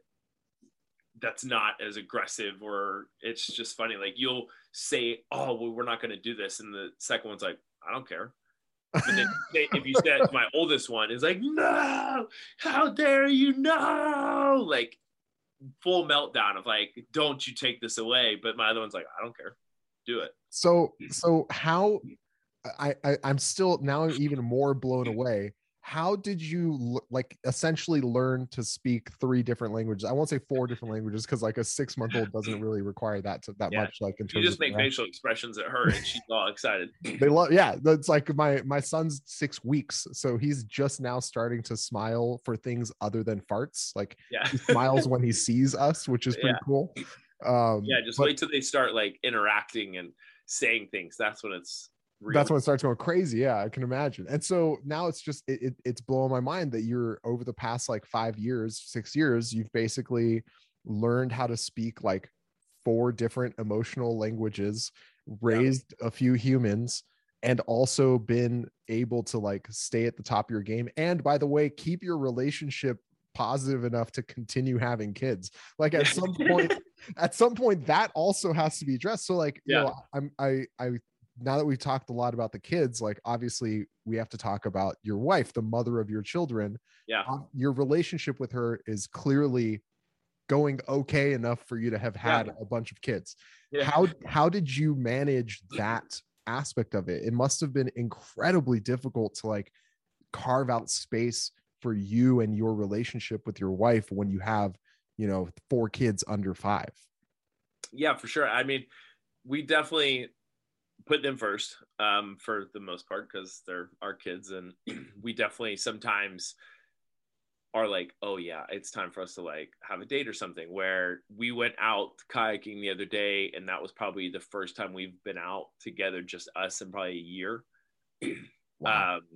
That's not as aggressive, or it's just funny. Like you'll say, oh, well, we're not going to do this. And the second one's like, I don't care. But then if you said to my oldest one, is like, no, how dare you, no, like full meltdown of like, don't you take this away. But my other one's like, I don't care, do it. So, so how, I, I I'm still now even more blown away. How did you like essentially learn to speak three different languages? I won't say four different languages, because like a six month old doesn't really require that to, that yeah. much. Like in terms you just of make facial expressions at her, and she's all excited. They love, yeah. That's like my my son's six weeks, so he's just now starting to smile for things other than farts. Like yeah. he smiles when he sees us, which is pretty yeah. cool. Um, yeah, just but, wait till they start like interacting and saying things. That's when it's. Real. That's when it starts going crazy. Yeah, I can imagine. And so now it's just it, it, it's blowing my mind that you're over the past like five years, six years, you've basically learned how to speak like four different emotional languages, raised yeah. a few humans, and also been able to like stay at the top of your game. And by the way, keep your relationship positive enough to continue having kids. Like at some point, at some point that also has to be addressed. So like, yeah. you know, I'm I I now that we've talked a lot about the kids, like obviously we have to talk about your wife, the mother of your children. Yeah. Uh, your relationship with her is clearly going okay enough for you to have had yeah. a bunch of kids. Yeah. How, how did you manage that aspect of it? It must've been incredibly difficult to like carve out space for you and your relationship with your wife when you have, you know, four kids under five. Yeah, for sure. I mean, we definitely put them first um, for the most part, because they're our kids. And we definitely sometimes are like, oh yeah, it's time for us to like have a date or something. Where we went out kayaking the other day, and that was probably the first time we've been out together, just us, in probably a year. Wow. Um,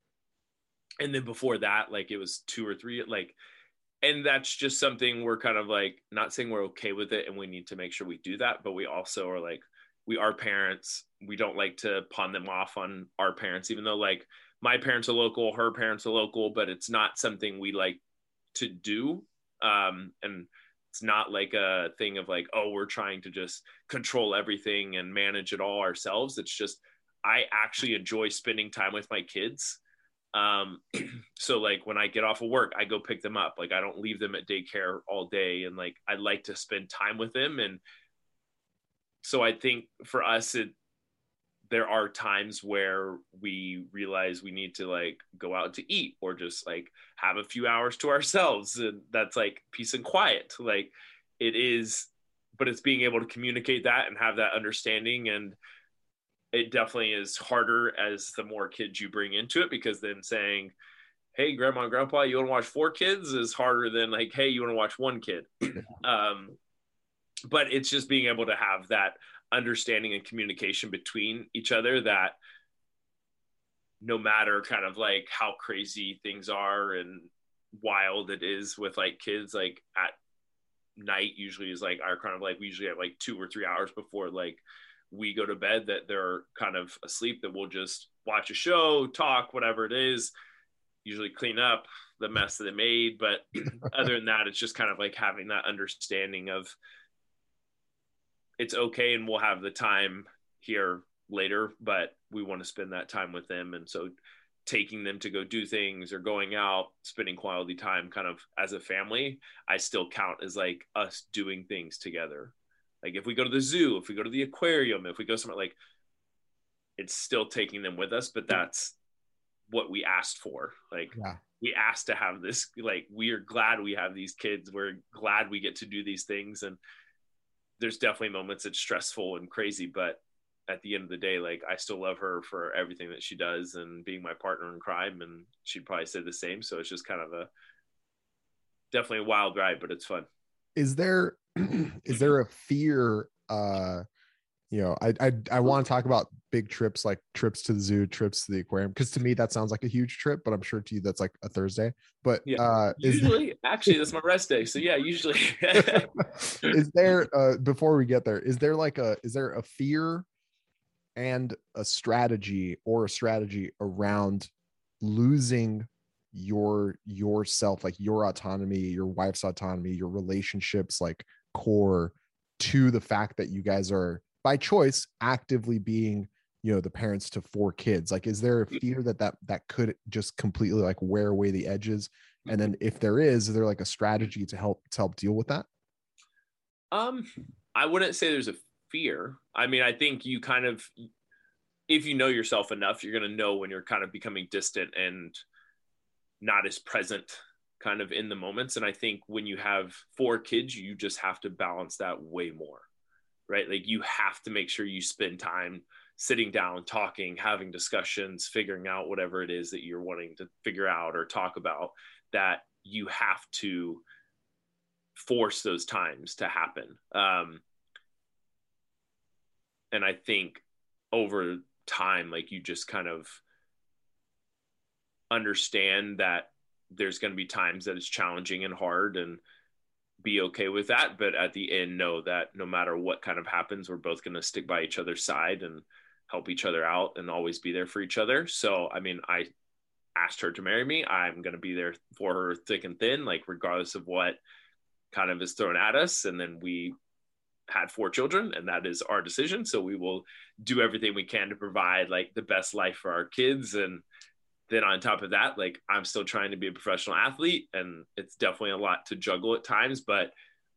and then before that, like it was two or three, like, and that's just something we're kind of like, not saying we're okay with it and we need to make sure we do that, but we also are like, we are parents. We don't like to pawn them off on our parents, even though like my parents are local, her parents are local, but it's not something we like to do. Um, and it's not like a thing of like, oh, we're trying to just control everything and manage it all ourselves. It's just, I actually enjoy spending time with my kids. Um, so like when I get off of work, I go pick them up. Like I don't leave them at daycare all day. And like, I like to spend time with them. And so I think for us, it, there are times where we realize we need to like go out to eat or just like have a few hours to ourselves. And that's like peace and quiet. Like it is, but it's being able to communicate that and have that understanding. And it definitely is harder as the more kids you bring into it, because then saying, hey, grandma and grandpa, you want to watch four kids is harder than like, hey, you want to watch one kid. um, but it's just being able to have that understanding and communication between each other, that no matter kind of like how crazy things are and wild it is with like kids, like at night usually is like our kind of like, we usually have like two or three hours before like we go to bed that they're kind of asleep, that we'll just watch a show, talk, whatever it is, usually clean up the mess that they made. But other than that, it's just kind of like having that understanding of it's okay, and we'll have the time here later, but we want to spend that time with them. And so taking them to go do things or going out, spending quality time kind of as a family, I still count as like us doing things together. Like if we go to the zoo, if we go to the aquarium, if we go somewhere, like it's still taking them with us, but that's what we asked for. Like, yeah. we asked to have this, like, we are glad we have these kids. We're glad we get to do these things. And there's definitely moments it's stressful and crazy, but at the end of the day, like, I still love her for everything that she does and being my partner in crime. And she'd probably say the same. So it's just kind of a, definitely a wild ride, but it's fun. Is there, is there a fear, uh, you know, I I, I want to talk about big trips, like trips to the zoo, trips to the aquarium, because to me that sounds like a huge trip, but I'm sure to you that's like a Thursday. But yeah, uh, usually, is, actually, that's my rest day. So yeah, usually. is there uh, before we get there, is there like a is there a fear and a strategy or a strategy around losing your yourself, like your autonomy, your wife's autonomy, your relationships, like core, to the fact that you guys are by choice actively being, you know, the parents to four kids? Like, is there a fear that that that could just completely like wear away the edges? And then if there is, is there like a strategy to help to help deal with that? um I wouldn't say there's a fear. I mean, I think you kind of, if you know yourself enough, you're going to know when you're kind of becoming distant and not as present kind of in the moments. And I think when you have four kids, you just have to balance that way more, right? Like, you have to make sure you spend time sitting down, talking, having discussions, figuring out whatever it is that you're wanting to figure out or talk about, that you have to force those times to happen. Um, and I think over time, like, you just kind of understand that there's going to be times that it's challenging and hard, and be okay with that. But at the end, know that no matter what kind of happens, we're both going to stick by each other's side and help each other out and always be there for each other. So, I mean, I asked her to marry me. I'm going to be there for her thick and thin, like, regardless of what kind of is thrown at us. And then we had four children, and that is our decision. So we will do everything we can to provide like the best life for our kids. And then on top of that, like, I'm still trying to be a professional athlete, and it's definitely a lot to juggle at times, but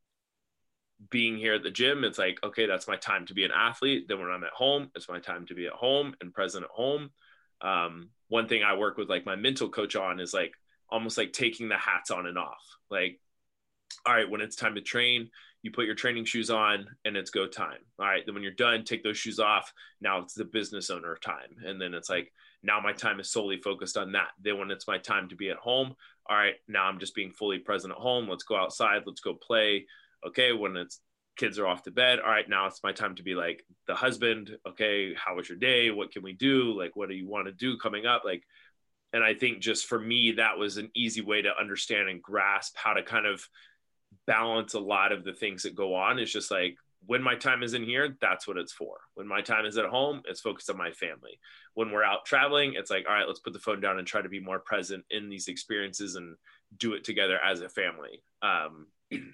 being here at the gym, it's like, okay, that's my time to be an athlete. Then when I'm at home, it's my time to be at home and present at home. Um, one thing I work with like my mental coach on is like almost like taking the hats on and off. Like, all right, when it's time to train, you put your training shoes on and it's go time. All right, then when you're done, take those shoes off. Now it's the business owner time. And then it's like, now my time is solely focused on that. Then when it's my time to be at home, all right, now I'm just being fully present at home. Let's go outside. Let's go play. Okay, when it's kids are off to bed, all right, now it's my time to be like the husband. Okay, how was your day? What can we do? Like, what do you want to do coming up? Like, and I think just for me, that was an easy way to understand and grasp how to kind of balance a lot of the things that go on. It's just like, when my time is in here, that's what it's for. When my time is at home, it's focused on my family. When we're out traveling, it's like, all right, let's put the phone down and try to be more present in these experiences and do it together as a family. Um,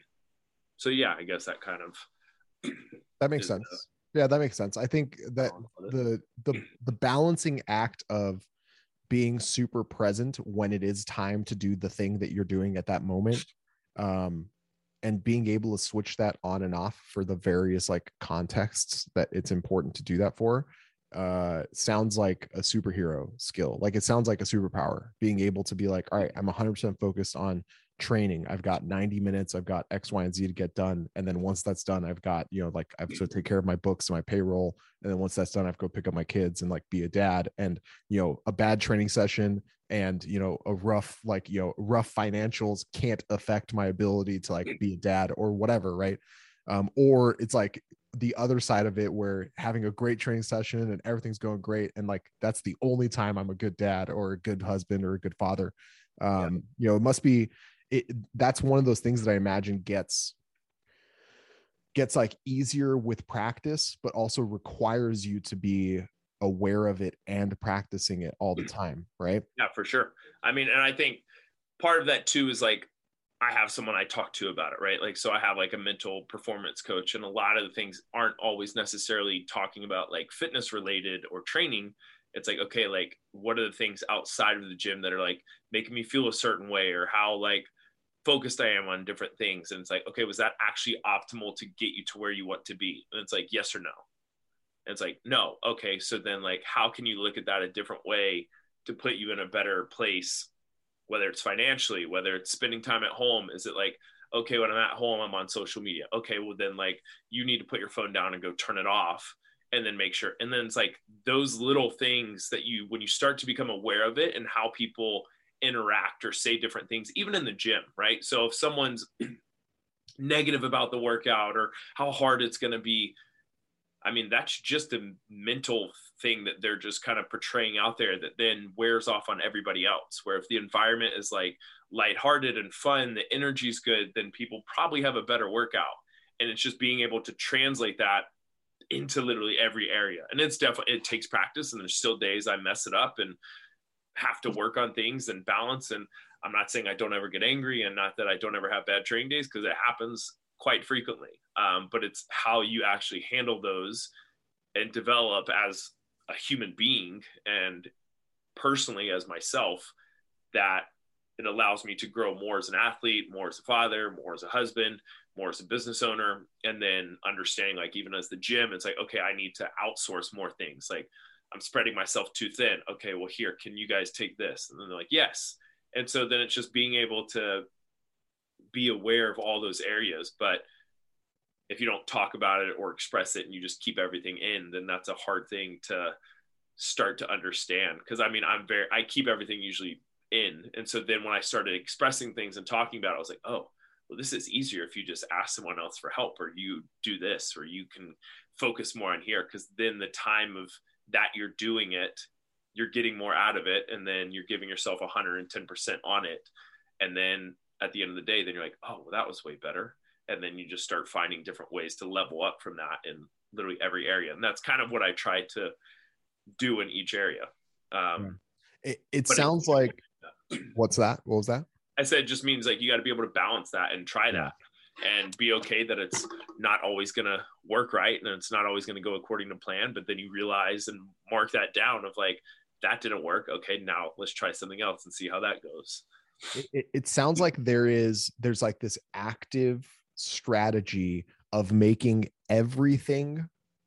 so yeah, I guess that kind of that makes sense. The, yeah, that makes sense. I think that the the the balancing act of being super present when it is time to do the thing that you're doing at that moment, um, and being able to switch that on and off for the various like contexts that it's important to do that for, uh, sounds like a superhero skill. Like, it sounds like a superpower, being able to be like, all right, I'm one hundred percent focused on training. I've got ninety minutes. I've got X, Y, and Z to get done. And then once that's done, I've got, you know, like I have to take care of my books and my payroll. And then once that's done, I have to go pick up my kids and like be a dad. And, you know, a bad training session and, you know, a rough, like, you know, rough financials can't affect my ability to like be a dad or whatever. Right. Um, or it's like the other side of it where having a great training session and everything's going great. And like, that's the only time I'm a good dad or a good husband or a good father. Um, yeah. You know, it must be, it, that's one of those things that I imagine gets, gets like easier with practice, but also requires you to be aware of it and practicing it all the time. Right. Yeah, for sure. I mean, and I think part of that too is like, I have someone I talk to about it, right? Like, so I have like a mental performance coach, and a lot of the things aren't always necessarily talking about like fitness related or training. It's like, okay, like, what are the things outside of the gym that are like making me feel a certain way, or how like focused I am on different things. And it's like, okay, was that actually optimal to get you to where you want to be? And it's like, yes or no. And it's like, no. Okay. So then like, how can you look at that a different way to put you in a better place whether it's financially, whether it's spending time at home. Is it like, okay, when I'm at home, I'm on social media. Okay, well then like you need to put your phone down and go turn it off and then make sure. And then it's like those little things that you, when you start to become aware of it and how people interact or say different things, even in the gym, right? So if someone's negative about the workout or how hard it's going to be, I mean, that's just a mental thing that they're just kind of portraying out there that then wears off on everybody else. Where if the environment is like lighthearted and fun, the energy's good, then people probably have a better workout. And it's just being able to translate that into literally every area. And it's definitely, it takes practice, and there's still days I mess it up and have to work on things and balance. And I'm not saying I don't ever get angry, and not that I don't ever have bad training days, because it happens quite frequently. Um, but it's how you actually handle those and develop as a human being and personally as myself, that it allows me to grow more as an athlete, more as a father, more as a husband, more as a business owner. And then understanding, like, even as the gym, it's like, okay, I need to outsource more things. Like, I'm spreading myself too thin. Okay, well, here, can you guys take this? And then they're like, yes. And so then it's just being able to be aware of all those areas. But if you don't talk about it or express it and you just keep everything in, then that's a hard thing to start to understand. Because I mean, I'm very, I keep everything usually in. And so then when I started expressing things and talking about it, I was like, oh, well, this is easier if you just ask someone else for help, or you do this, or you can focus more on here. Because then the time of that you're doing it, you're getting more out of it. And then you're giving yourself one hundred ten percent on it. And then at the end of the day, then you're like, oh, well, that was way better. And then you just start finding different ways to level up from that in literally every area. And that's kind of what I try to do in each area. Um, it it sounds it, like, what's that? What was that? I said, it just means like, you got to be able to balance that and try that, yeah. and be okay that it's not always going to work right. And it's not always going to go according to plan, but then you realize and mark that down of like, that didn't work. Okay, now let's try something else and see how that goes. It, it, it sounds like there is, there's like this active strategy of making everything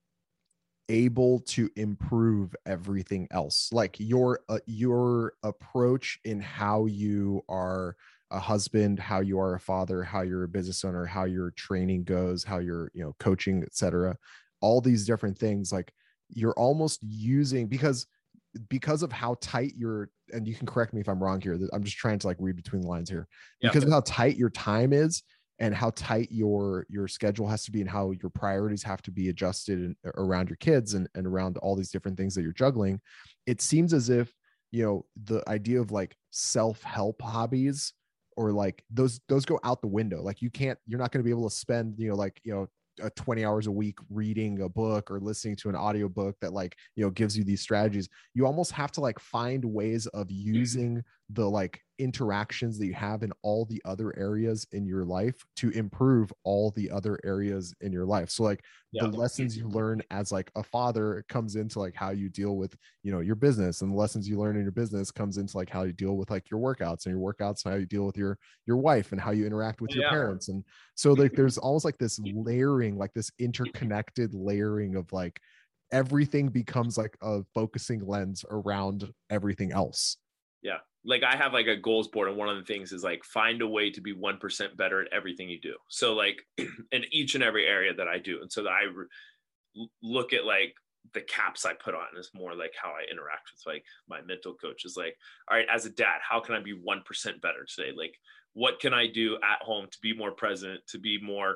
able to improve everything else. Like your uh, your approach in how you are a husband, how you are a father, how you're a business owner, how your training goes, how you're, you know, coaching, et cetera. All these different things, like you're almost using, because because of how tight you're, and you can correct me if I'm wrong here, I'm just trying to like read between the lines here, because yep. of how tight your time is and how tight your your schedule has to be, and how your priorities have to be adjusted in, around your kids and, and around all these different things that you're juggling. It seems as if, you know, the idea of like self-help hobbies, or like those those go out the window. Like you can't, you're not going to be able to spend, you know, like, you know, uh, twenty hours a week reading a book or listening to an audiobook that, like, you know, gives you these strategies. You almost have to like find ways of using the like interactions that you have in all the other areas in your life to improve all the other areas in your life. So like yeah. the lessons you learn as like a father comes into like how you deal with, you know, your business, and the lessons you learn in your business comes into like how you deal with like your workouts, and your workouts and how you deal with your your wife, and how you interact with your yeah. parents. And so like there's almost like this layering, like this interconnected layering of like everything becomes like a focusing lens around everything else. Yeah. Like I have like a goals board, and one of the things is like find a way to be one percent better at everything you do. So like in each and every area that I do. And so that I re- look at like the caps I put on is more like how I interact with like my mental coach is like, all right, as a dad, how can I be one percent better today? Like, what can I do at home to be more present, to be more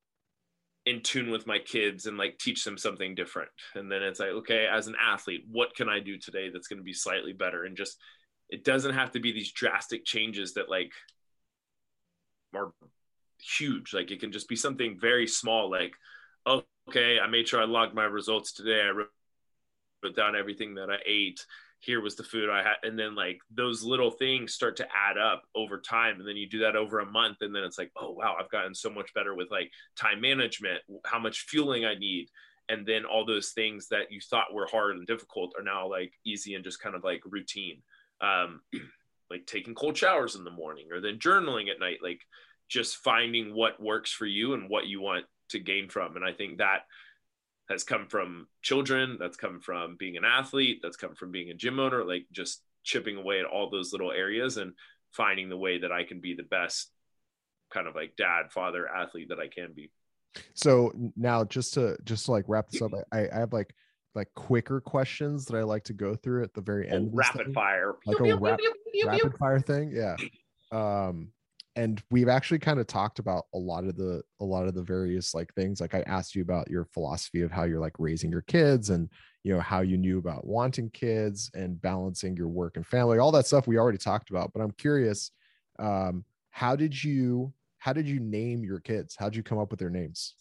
in tune with my kids, and like teach them something different? And then it's like, okay, as an athlete, what can I do today that's going to be slightly better? And just, it doesn't have to be these drastic changes that like are huge. Like it can just be something very small. Like, oh, okay, I made sure I logged my results today. I wrote down everything that I ate. Here was the food I had. And then like those little things start to add up over time. And then you do that over a month. And then it's like, oh, wow, I've gotten so much better with like time management, how much fueling I need. And then all those things that you thought were hard and difficult are now like easy and just kind of like routine. Um, like taking cold showers in the morning, or then journaling at night, like just finding what works for you and what you want to gain from. And I think that has come from children, that's come from being an athlete, that's come from being a gym owner, like just chipping away at all those little areas. And finding the way that I can be the best kind of like dad, father, athlete that I can be. So now just to just to like wrap this up, I, I have like like quicker questions that I like to go through at the very end. Oh, of this rapid thing. fire. Like pew, a pew, rap, pew, pew, rapid pew. fire thing. Yeah. Um, and we've actually kind of talked about a lot of the a lot of the various like things. Like I asked you about your philosophy of how you're like raising your kids, and you know how you knew about wanting kids and balancing your work and family. All that stuff we already talked about. But I'm curious, um, how did you how did you name your kids? How did you come up with their names?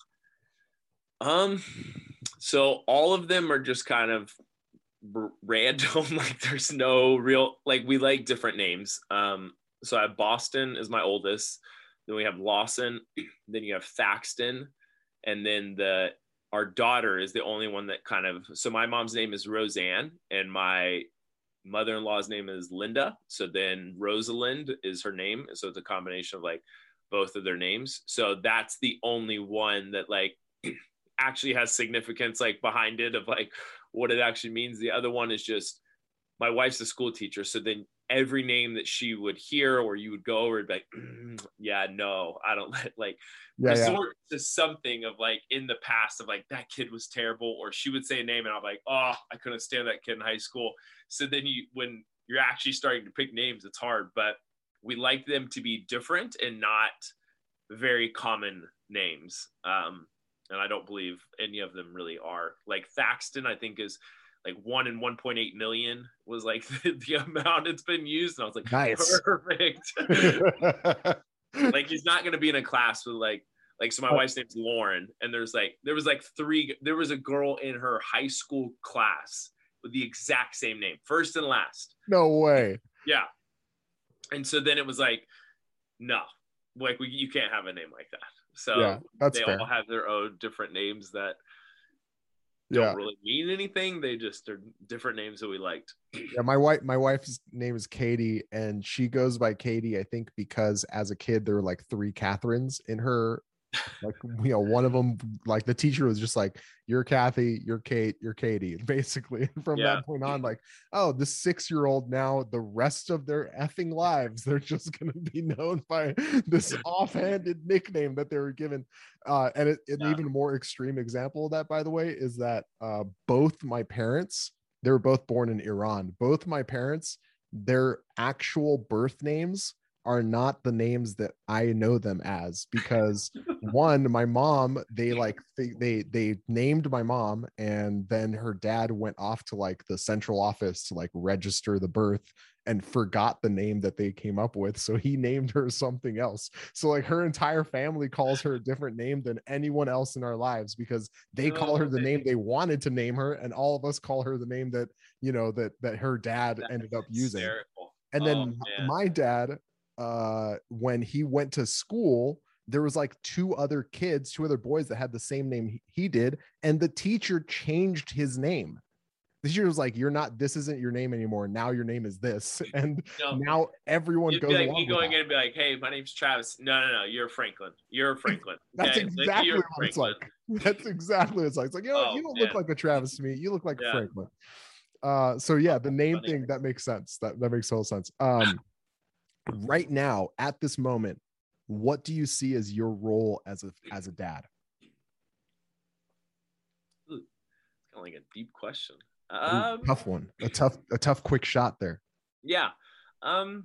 Um, so all of them are just kind of r- random. Like there's no real, like we like different names. Um, so I have Boston is my oldest. Then we have Lawson. Then you have Thaxton, and then the our daughter is the only one that kind of. So my mom's name is Roseanne, and my mother-in-law's name is Linda. So then Rosalind is her name. So it's a combination of like both of their names. So that's the only one that like actually has significance like behind it of like what it actually means. The other one is just my wife's a school teacher, so then every name that she would hear or you would go over, it'd be like, mm, yeah, no, I don't let like Yeah, yeah. resort to something of like in the past of like that kid was terrible, or she would say a name and I'm like, oh, I couldn't stand that kid in high school. So then you when you're actually starting to pick names, it's hard, but we like them to be different and not very common names. Um, and I don't believe any of them really are. Like Thaxton, I think is like one in one point eight million was like the, the amount it's been used. And I was like, Nice. perfect. Like he's not going to be in a class with like, like, so my wife's name's Lauren, and there's like, there was like three, there was a girl in her high school class with the exact same name, first and last. No way. Yeah. And so then it was like, no, like we, you can't have a name like that. So yeah, that's they fair. all have their own different names that yeah. don't really mean anything. They just are different names that we liked. Yeah, my wife, my wife's name is Katie, and she goes by Katie, I think, because as a kid there were like three Catherines in her. Like, you know, one of them, like the teacher was just like, you're Kathy, you're Kate, you're Katie, basically. And from Yeah. that point on, like, oh, the six-year-old now, the rest of their effing lives, they're just going to be known by this offhanded nickname that they were given. Uh, and it, an Yeah. even more extreme example of that, by the way, is that uh, both my parents, they were both born in Iran. Both my parents, their actual birth names are not the names that I know them as, because one, my mom, they like they, they they named my mom, and then her dad went off to like the central office to like register the birth and forgot the name that they came up with, so he named her something else. So like her entire family calls her a different name than anyone else in our lives, because they call her the name they wanted to name her, and all of us call her the name that, you know, that that her dad That's ended up using. hysterical. And then oh, my dad, uh when he went to school, there was like two other kids, two other boys that had the same name he did, and the teacher changed his name. The teacher was like, you're not, this isn't your name anymore, now your name is this. And no, now everyone it'd goes be like along me with going that. in and be like, hey, my name's Travis. No, no, no, you're Franklin. You're Franklin. That's Okay? exactly like, what Franklin. it's like. That's exactly what it's like. It's like, you know what, Oh, you don't man. look like a Travis to me, you look like Yeah. a Franklin. Uh so yeah, Oh, the name funny. thing, that makes sense. That that makes total sense. Um right now, at this moment, what do you see as your role as a as a dad? Ooh, it's kind of like a deep question. Ooh, Um, tough one. A tough, a tough, quick shot there. yeah. Um,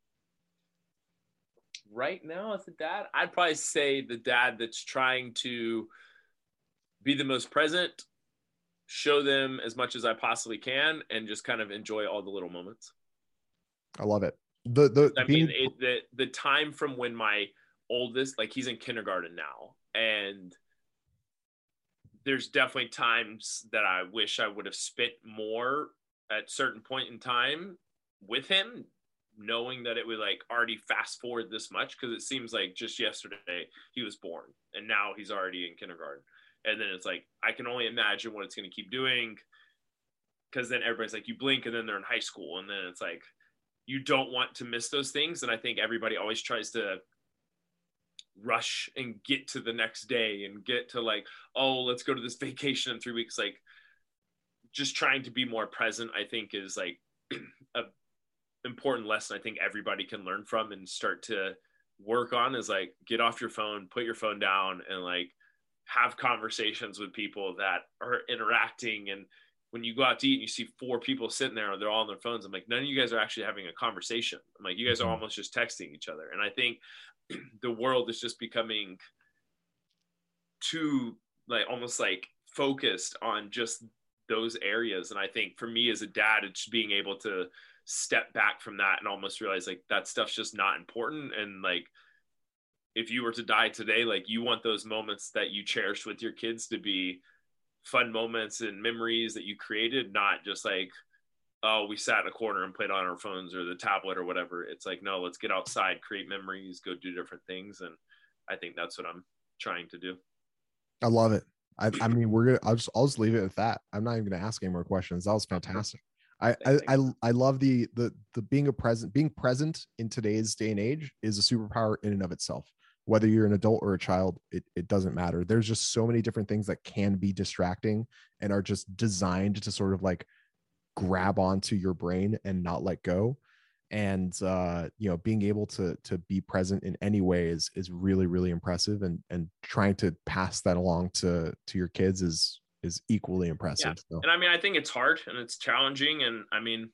right now, as a dad, I'd probably say the dad that's trying to be the most present, show them as much as I possibly can, and just kind of enjoy all the little moments. I love it. The the I being, mean, it, the the time from when my oldest, like he's in kindergarten now, and there's definitely times that I wish I would have spent more at certain point in time with him, knowing that it would like already fast forward this much, because it seems like just yesterday he was born and now he's already in kindergarten. And then it's like I can only imagine what it's going to keep doing, because then everybody's like, you blink and then they're in high school, and then it's like you don't want to miss those things. And I think everybody always tries to rush and get to the next day and get to like, oh, let's go to this vacation in three weeks. Like just trying to be more present, I think, is like a important lesson I think everybody can learn from and start to work on is like, get off your phone, put your phone down, and like have conversations with people that are interacting. And when you go out to eat and you see four people sitting there, they're all on their phones, I'm like, none of you guys are actually having a conversation. I'm like, you guys are Mhm. almost just texting each other. And I think the world is just becoming too like almost like focused on just those areas. And I think for me as a dad, it's being able to step back from that and almost realize like that stuff's just not important. And like, if you were to die today, like you want those moments that you cherished with your kids to be fun moments and memories that you created, not just like, oh, we sat in a corner and played on our phones or the tablet or whatever. It's like, no, let's get outside, create memories, go do different things. And I think that's what I'm trying to do. I love it. I, I mean, we're gonna. I'll just, I'll just leave it at that. I'm not even gonna ask any more questions. That was fantastic. I, I, I, I love the, the, the being a present, being present in today's day and age is a superpower in and of itself. Whether you're an adult or a child, it, it doesn't matter. There's just so many different things that can be distracting and are just designed to sort of like grab onto your brain and not let go. And uh, you know, being able to to be present in any way is is really, really impressive. And and trying to pass that along to to your kids is is equally impressive. Yeah. So. And I mean, I think it's hard and it's challenging. And I mean,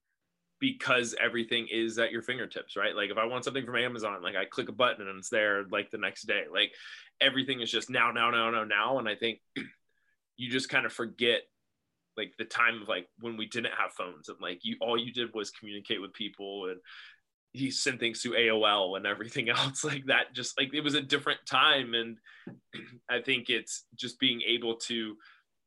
because everything is at your fingertips, right? Like if I want something from Amazon, like I click a button and it's there like the next day. Like everything is just now, now, now, now, now. And I think you just kind of forget like the time of like when we didn't have phones and like you, all you did was communicate with people and he sent things through A O L and everything else like that. Just like it was a different time. And I think it's just being able to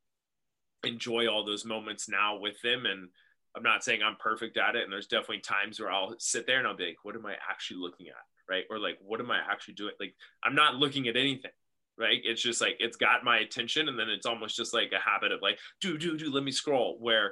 enjoy all those moments now with them. And I'm not saying I'm perfect at it. And there's definitely times where I'll sit there and I'll be like, what am I actually looking at? Right. Or like, what am I actually doing? Like, I'm not looking at anything. Right. It's just like, it's got my attention. And then it's almost just like a habit of like, do, do, do, let me scroll. Where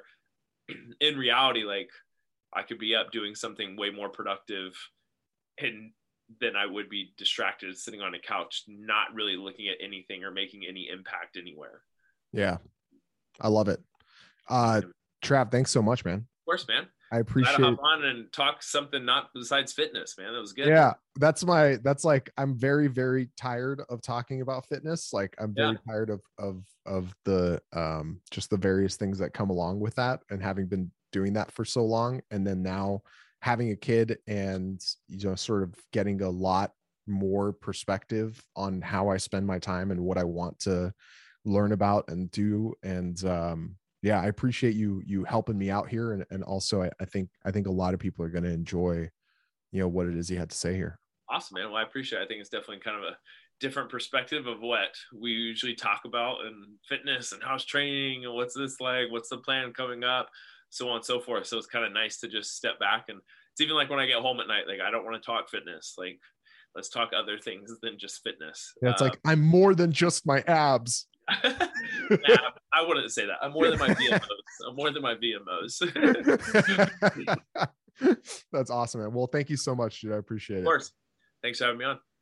in reality, like I could be up doing something way more productive and then I would be distracted sitting on a couch, not really looking at anything or making any impact anywhere. Yeah. I love it. Uh, Trav, thanks so much, man. Of course, man. I appreciate hop on and talk something not besides fitness, man. That was good. Yeah, that's my that's like I'm very, very tired of talking about fitness. Like I'm very Yeah. tired of of of the um just the various things that come along with that and having been doing that for so long. And then now having a kid and you know sort of getting a lot more perspective on how I spend my time and what I want to learn about and do. And um yeah, I appreciate you you helping me out here. And, and also I, I think I think a lot of people are going to enjoy, you know, what it is you had to say here. Awesome, man. Well, I appreciate it. I think it's definitely kind of a different perspective of what we usually talk about in fitness and how's training and what's this like, what's the plan coming up, so on and so forth. So it's kind of nice to just step back. And it's even like when I get home at night, like I don't want to talk fitness. Like let's talk other things than just fitness. Yeah, it's um, like I'm more than just my abs. Nah, I wouldn't say that. I'm more than my V M Os. I'm more than my V M Os. That's awesome, man. Well, thank you so much, dude. I appreciate it. Of course. Thanks for having me on.